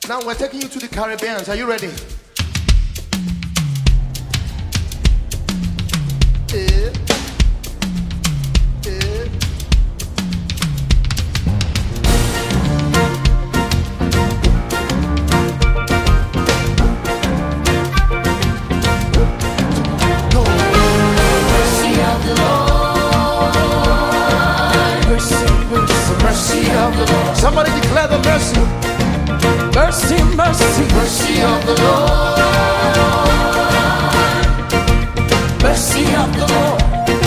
Now we're taking you to the Caribbean. Are you ready? Somebody declare the mercy. Mercy, mercy, Mercy of the Lord. mercy of the Lord.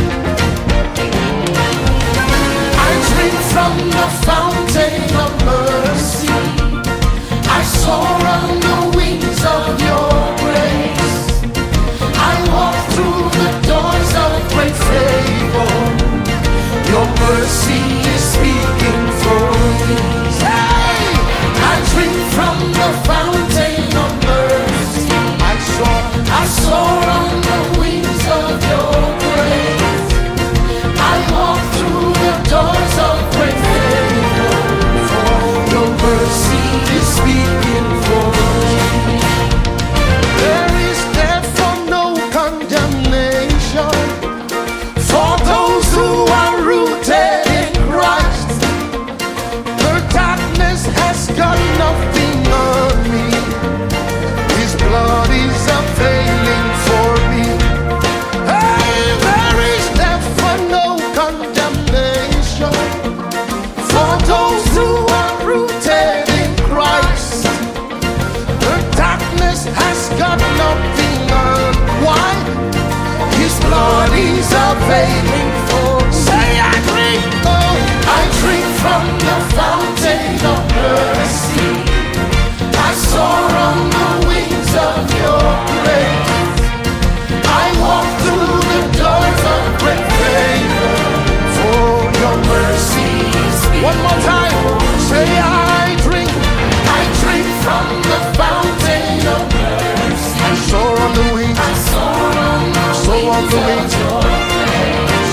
I drink from the fountain of mercy. I soar on the wings of your grace. I walk through the doors of great favor. Your mercy is speaking for me. I drink from the fountain of mercy. I soar on the wings of your grace. I walk through the doors of great favor. Your mercy is speaking for me. There is therefore no condemnation for those who are rooted in Christ. The darkness has got nothing on me. His blood is availing for me. Hey, there is therefore no condemnation for those who are rooted in Christ. The darkness has got nothing on. Why? His blood is availing for me. Say I drink, oh, I drink from the fountain of mercy. I soar on the wings of your grace. I walk through the doors of great favor. For your mercy is speaking. One more time. Say I drink from the fountain of mercy. I soar on the wings. I soar on the wings of your grace.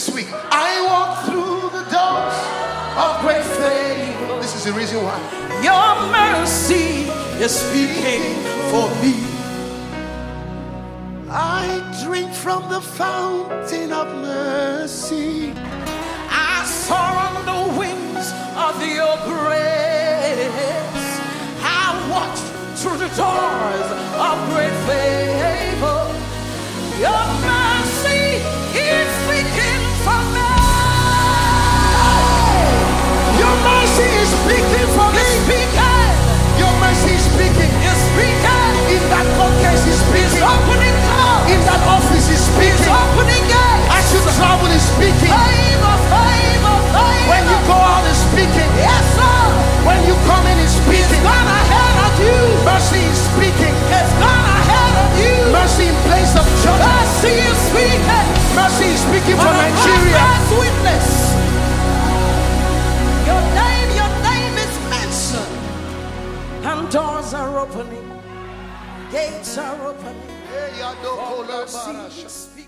this week. I walk through the doors of great favor. This is the reason why. Your mercy is speaking for me. I drink from the fountain of mercy. I soar on the wings of your grace. I walk through the doors of great favor. Your mercy is speaking for me. Your mercy is speaking for me. Your mercy is speaking. It's speaking. In that court case is speaking. It's opening doors. In that office is speaking. It's opening gates. As you travel is speaking. Favor, favor, favor. When you go out is speaking. Yes, sir. When you come in is speaking. It's gone ahead of you. Mercy is speaking. It's gone ahead of you. Mercy in place of judgment. Mercy is speaking. Mercy is speaking for Nigeria. Witness. Your name is mentioned. And doors are opening. Gates are opening. Hey, Mercy is speaking.